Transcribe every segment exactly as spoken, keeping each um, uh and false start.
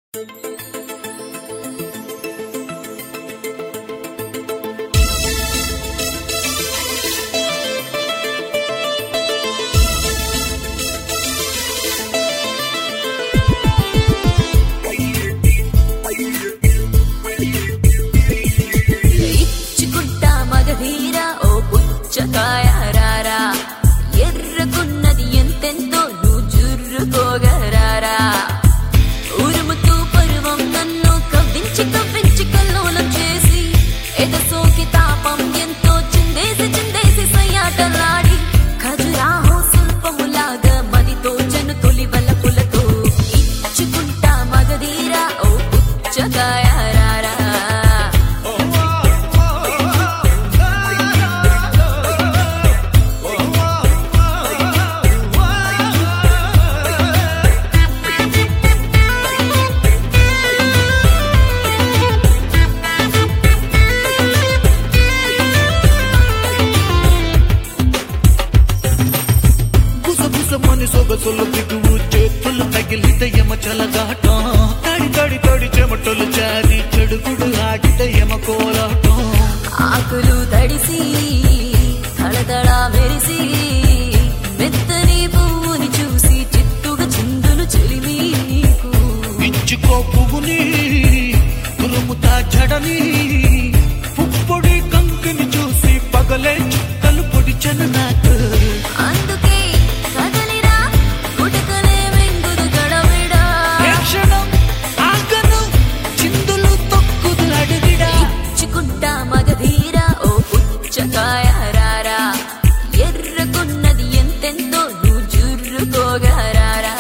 సొగసులు దిగువు చేతులు తగిలిత యమ చలగాటం తడి తడి తడి చెమటలు చారి చెడుగుడు ఆడిత యమ కోలాటం ఆకులు తడిసి తడతడ మెరిసి మెత్తని పువ్వుని చూసి చిత్తుగా చిందులు చెలిమి నీకు ఇచ్చుకో పువ్వుని తురుముతా జడని పుప్పొడి కంకిని చూసి పగలే చుక్కలు పొడిచను నాకు అందుకే కదలిరా గుటకలే వెంగుదు గడవిడా క్షణం ఆగను చిందులు తొక్కుదు అడిగిడా ఇచ్చుకుంటా మగధీరా ఓ పుచ్చకాయ రారా ఎర్రకున్నది ఎంతెంతో నువ్వు జుర్రుకోగారారా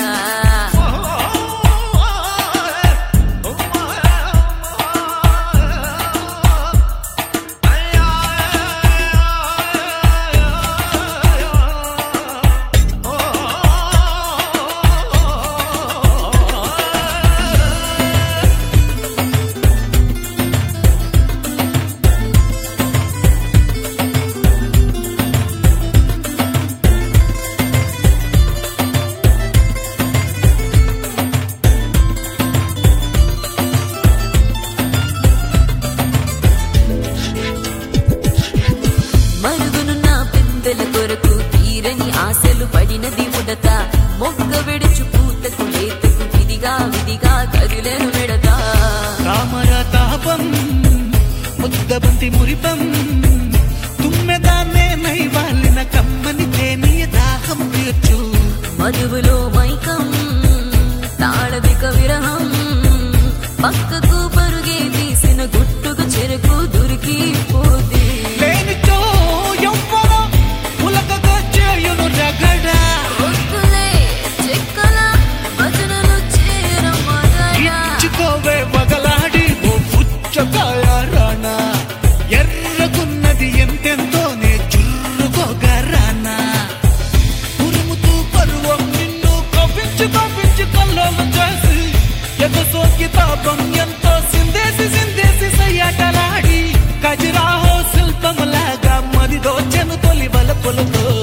మరుగునున్న పెందెల కొరకు తీరని ఆశలు పడినది ఉడత మొగ్గ వెడుచు పూతకు లేతకు విధిగా విధిగా కదిలేను విడత రామర తాపం ముద్దబంతి మురిపం తుమ్మెదాన్నే నైవాలిన కమ్మని తేనియ దాహం తీర్చు మధువులో మైకం తాళవిక విరహం పక్కకు పరుగే తీసిన గుట్టుకు చెరుకు దొరికి పోతే లేనిచో యవ్వనం ఉలకగా చేయును రగడ ఒత్తులే చెక్కల భజనలు చేరమగడా ఇచ్చుకోవే మగలాడి ఓ పుచ్చకాయ రానా ఎర్రకున్నది ఎంతెంతో నే చుర్రుకోగరానా ఉరుముతూ పరువం నిన్ను కవ్వించి కవ్వించి కల్లోలు చేసి ఎగసోకి తాపం ఎంతో సిందేసి సిందేసి సయ్యాటలాడి కజిరాహో శిల్పములాగా మదిదో చెను తొలి వలపులతో